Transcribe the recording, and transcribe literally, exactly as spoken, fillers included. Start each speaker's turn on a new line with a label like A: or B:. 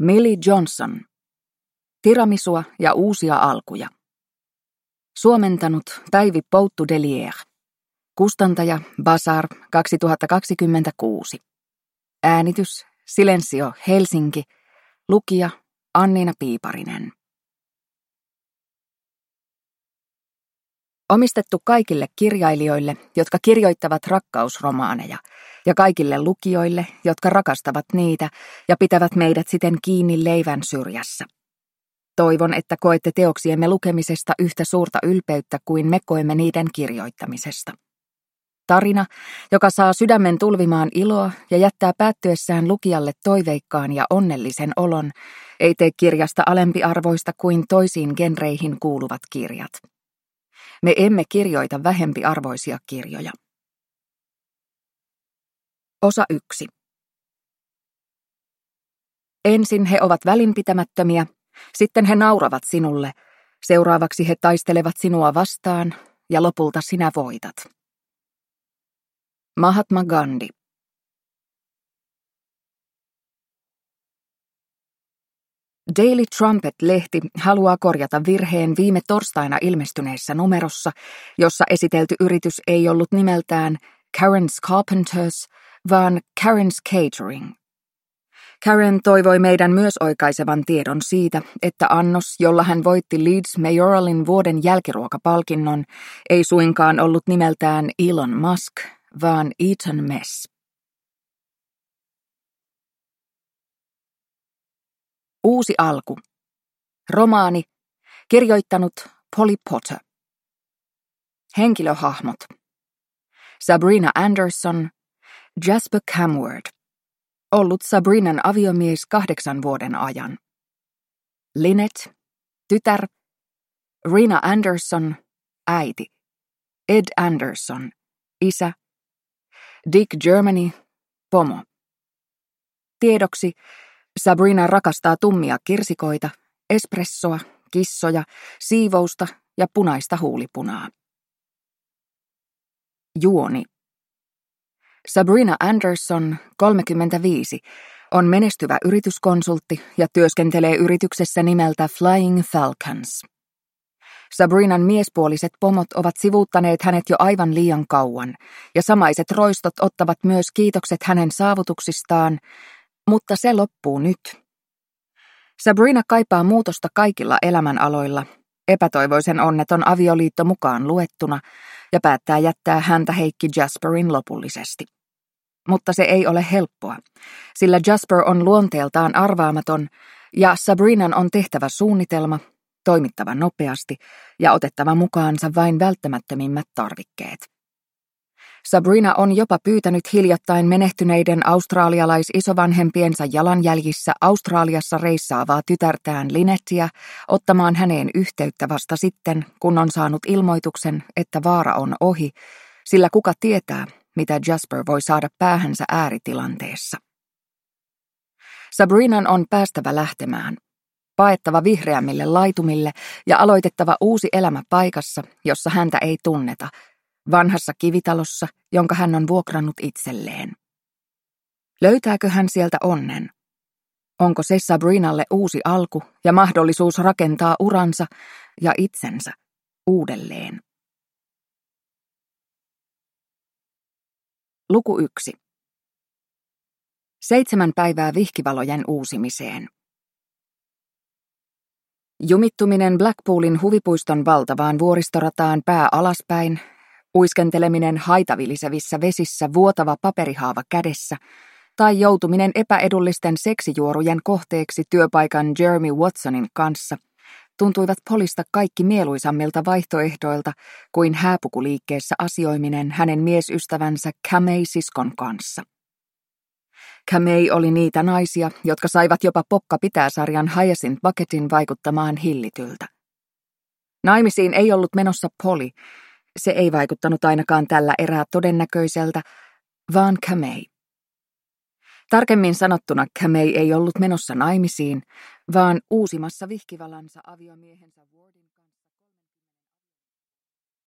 A: Millie Johnson. Tiramisua ja uusia alkuja. Suomentanut Päivi Pouttu-Delière. Kustantaja Bazar kaksituhattakaksikymmentäkuusi. Äänitys Silensio Helsinki. Lukija Anniina Piiparinen. Omistettu kaikille kirjailijoille, jotka kirjoittavat rakkausromaaneja, ja kaikille lukijoille, jotka rakastavat niitä ja pitävät meidät siten kiinni leivän syrjässä. Toivon, että koette teoksiemme lukemisesta yhtä suurta ylpeyttä kuin me koemme niiden kirjoittamisesta. Tarina, joka saa sydämen tulvimaan iloa ja jättää päättyessään lukijalle toiveikkaan ja onnellisen olon, ei tee kirjasta alempiarvoista kuin toisiin genreihin kuuluvat kirjat. Me emme kirjoita vähempiarvoisia kirjoja. Osa yksi. Ensin he ovat välinpitämättömiä, sitten he nauravat sinulle, seuraavaksi he taistelevat sinua vastaan ja lopulta sinä voitat. Mahatma Gandhi. Daily Trumpet-lehti haluaa korjata virheen viime torstaina ilmestyneessä numerossa, jossa esitelty yritys ei ollut nimeltään Karen's Carpenters, vaan Karen's Catering. Karen toivoi meidän myös oikaisevan tiedon siitä, että annos, jolla hän voitti Leeds Mayoralin vuoden jälkiruokapalkinnon, ei suinkaan ollut nimeltään Elon Musk, vaan Eton Mess. Uusi alku. Romaani. Kirjoittanut Polly Potter. Henkilöhahmot. Sabrina Anderson. Jasper Camward. Ollut Sabrinan aviomies kahdeksan vuoden ajan. Lynette. Tytär. Rena Anderson. Äiti. Ed Anderson. Isä. Dick Germany. Pomo. Tiedoksi. Sabrina rakastaa tummia kirsikoita, espressoa, kissoja, siivousta ja punaista huulipunaa. Juoni. Sabrina Anderson, kolmekymmentäviisi, on menestyvä yrityskonsultti ja työskentelee yrityksessä nimeltä Flying Falcons. Sabrinan miespuoliset pomot ovat sivuuttaneet hänet jo aivan liian kauan, ja samaiset roistot ottavat myös kiitokset hänen saavutuksistaan, mutta se loppuu nyt. Sabrina kaipaa muutosta kaikilla elämänaloilla, epätoivoisen onneton avioliitto mukaan luettuna, ja päättää jättää häntä Heikki Jasperin lopullisesti. Mutta se ei ole helppoa, sillä Jasper on luonteeltaan arvaamaton, ja Sabrinan on tehtävä suunnitelma, toimittava nopeasti ja otettava mukaansa vain välttämättömimmät tarvikkeet. Sabrina on jopa pyytänyt hiljattain menehtyneiden australialais-isovanhempiensa jalanjäljissä Australiassa reissaavaa tytärtään Lynetteä ottamaan häneen yhteyttä vasta sitten, kun on saanut ilmoituksen, että vaara on ohi, sillä kuka tietää, mitä Jasper voi saada päähänsä ääritilanteessa. Sabrinan on päästävä lähtemään, paettava vihreämmille laitumille ja aloitettava uusi elämä paikassa, jossa häntä ei tunneta, vanhassa kivitalossa, jonka hän on vuokrannut itselleen. Löytääkö hän sieltä onnen? Onko se Sabrinalle uusi alku ja mahdollisuus rakentaa uransa ja itsensä uudelleen? Luku yksi. Seitsemän päivää vihkivalojen uusimiseen. Jumittuminen Blackpoolin huvipuiston valtavaan vuoristorataan pää alaspäin, uiskenteleminen haitavilisevissä vesissä vuotava paperihaava kädessä tai joutuminen epäedullisten seksijuorujen kohteeksi työpaikan Jeremy Watsonin kanssa tuntuivat Pollysta kaikki mieluisammilta vaihtoehdoilta kuin hääpukuliikkeessä asioiminen hänen miesystävänsä Camay-siskon kanssa. Camay oli niitä naisia, jotka saivat jopa Pokka pitää -sarjan Hyacinth Bucketin vaikuttamaan hillityltä. Naimisiin ei ollut menossa Polly, se ei vaikuttanut ainakaan tällä erää todennäköiseltä, vaan Camay. Tarkemmin sanottuna Camay ei ollut menossa naimisiin, vaan uusimassa vihkivalansa aviomiehensä Wardin